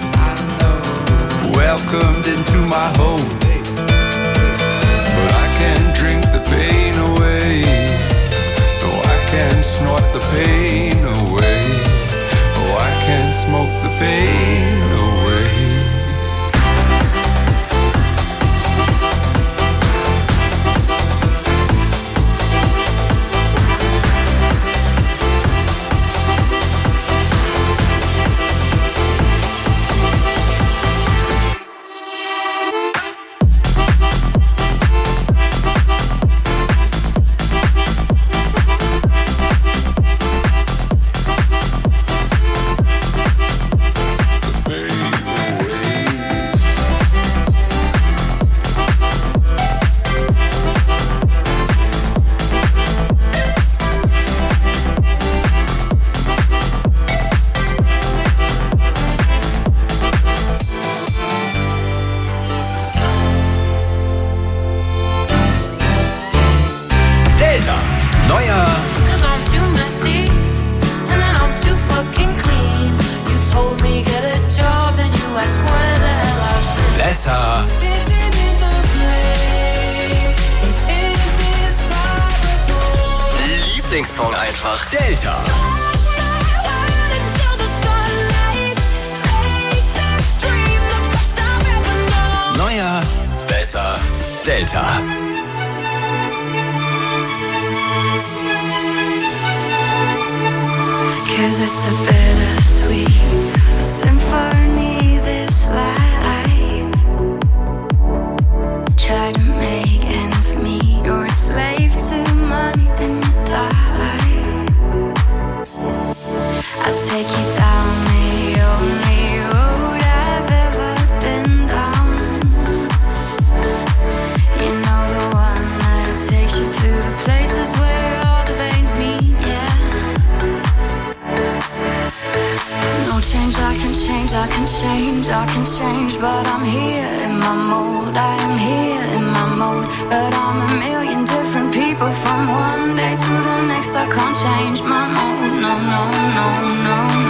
Welcomed into my home. But I can't drink the pain away. No, I can't snort the pain away. Oh, I can't smoke the pain away. Lieblingssong einfach. Delta. Neuer, besser, Delta. 'Cause it's a bittersweet symphony, this life. Try to make ends meet. You're a slave to money, then you die. I'll take you down the only road I've ever been down. You know, the one that takes you to the places where all the veins meet, yeah. No change, I can change, I can change, I can change, but I'm here in my mold. I am here in my mode, but I'm a million different people from one day to the next. I can't change my mode, no, no, no, no.